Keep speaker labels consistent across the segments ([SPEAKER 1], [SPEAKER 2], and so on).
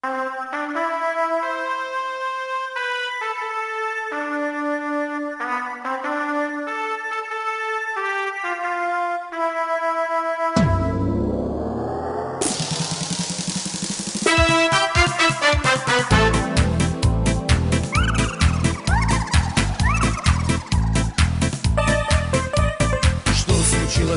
[SPEAKER 1] Что случилось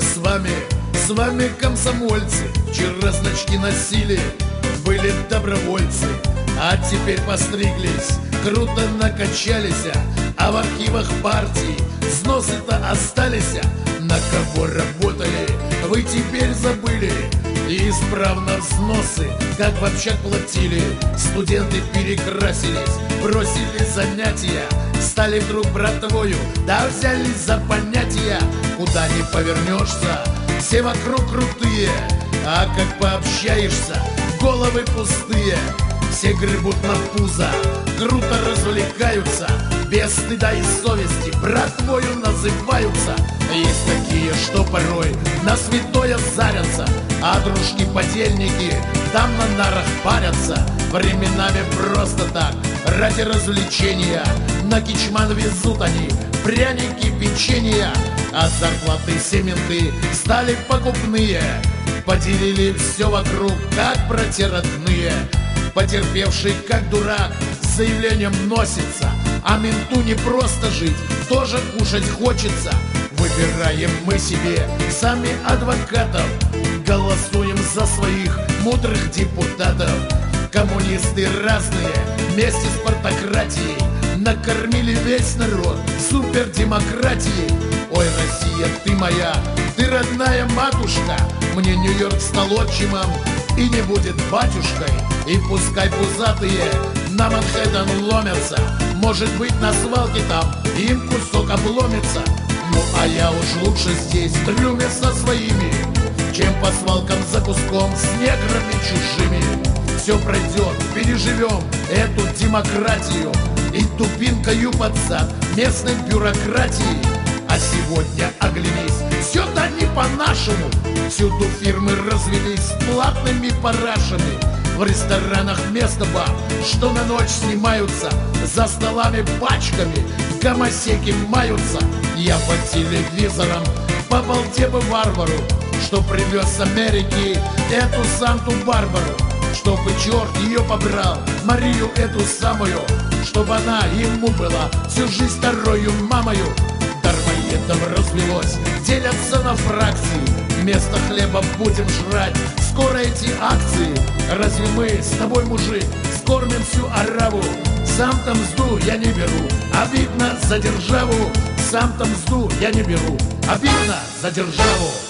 [SPEAKER 1] с вами, комсомольцы? Вчера значки носили, были добровольцы, а теперь постриглись, круто накачались, а в архивах партии взносы-то остались. На кого работали, вы теперь забыли, и исправно взносы, как в общак платили. Студенты перекрасились, бросили занятия, стали вдруг братвою, да взялись за понятия. Куда ни повернешься, все вокруг крутые, а как пообщаешься, головы пустые. Все гребут на пузо, круто развлекаются, без стыда и совести братвою называются. Есть такие, что порой на святое зарятся, а дружки-подельники там на нарах парятся. Временами просто так, ради развлечения, на кичман везут они пряники, печенья, а зарплаты сементы стали покупные. Поделили все вокруг, как братья родные. Потерпевший, как дурак, с заявлением носится, а менту не просто жить, тоже кушать хочется. Выбираем мы себе сами адвокатов, голосуем за своих мудрых депутатов. Коммунисты разные вместе с партократией накормили весь народ супердемократией. Ой, Россия, ты моя, ты родная матушка, мне Нью-Йорк стал отчимом и не будет батюшкой. И пускай пузатые на Манхэттен ломятся, может быть, на свалке там им кусок обломится. Ну а я уж лучше здесь в трюме со своими, чем по свалкам за куском с неграми чужими. Все пройдет, переживем эту демократию и тупинкою под зад местной бюрократии. А сегодня оглянись, все-то не по-нашему. Всюду фирмы развелись платными парашами. В ресторанах вместо баб, что на ночь снимаются, за столами пачками гомосеки маются. Я по телевизорам по балде бы варвару, что привез с Америки эту Санту-Барбару, чтобы черт ее побрал, Марию эту самую, чтобы она ему была всю жизнь второю мамою. Дармоедов развелось, делятся на фракции, вместо хлеба будем жрать скоро эти акции. Разве мы с тобой, мужик, скормим всю ораву? Сам-то мзду я не беру, обидно за державу. Сам-то мзду я не беру, обидно за державу.